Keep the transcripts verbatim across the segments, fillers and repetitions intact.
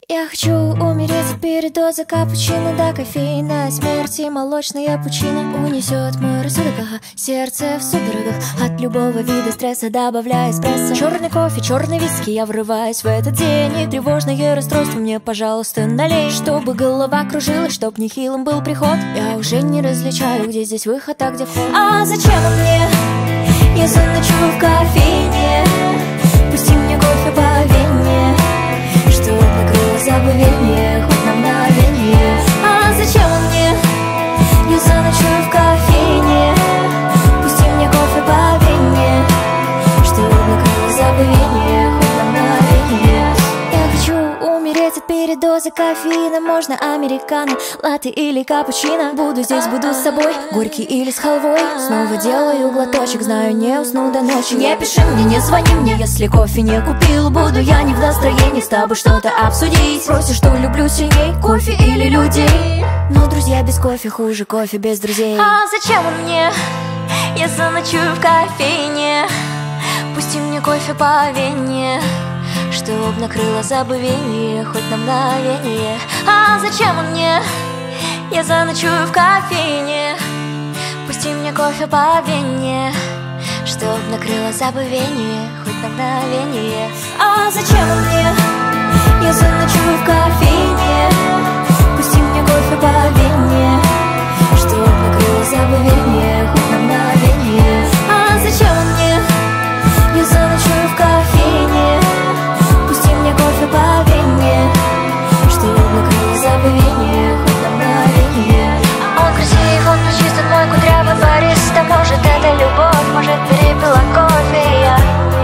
Я хочу умереть от передоза капучино до кофеина. Смерти молочная пучина унесет мой рассудок, ага. Сердце в судорогах от любого вида стресса, добавляя эспрессо. Черный кофе, черный виски, я врываюсь в этот день. И тревожное расстройство мне, пожалуйста, налей. Чтобы голова кружилась, чтоб нехилым был приход. Я уже не различаю, где здесь выход, а где вход. А зачем он мне? Я заночую в кофейне. Пусти мне кофе по вене, чтоб накрыло забвение хоть на мгновение. А зачем он мне? Я заночую в кофейне. Пусти мне кофе по вене, чтоб накрыло забвение хоть на мгновение. Я хочу умереть от передоза кофеина. Можно американо, латте или капучино. Буду здесь, буду с собой, горький или с халвой. Снова делаю глоточек, знаю, не усну до ночи. Не пиши мне, не звони мне, если кофе не купил. Буду я не в настроении с тобой что-то обсудить. Спросишь, что люблю сильней, кофе или людей. Но друзья без кофе хуже кофе без друзей. А зачем он мне? Я заночую в кофейне. Пусти мне кофе по вене, чтоб накрыло забвение хоть на мгновение. А зачем он мне? Я заночую в кофейне. Пусти мне кофе по вене, чтоб накрыло забвение хоть на мгновение. А зачем он мне? Я заночую в кофейне. Пусти мне кофе по вене, чтоб накрыло забвение хоть на мгновение. А зачем он мне? Я заночую в кофейне. Пусти мне кофе по вене, чтоб накрыло забвение хоть на мгновение. Он красив, он чист, он мой кудрявый бариста. Может, это любовь, может, перепила кофе я.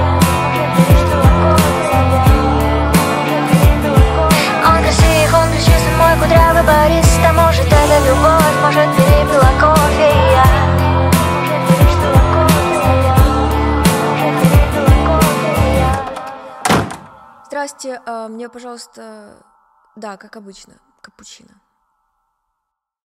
Он красив, он чист, он мой кудрявый бариста. Может, это любовь, может, перепила кофе я. Здрасте, а, мне, пожалуйста, да, как обычно, капучино.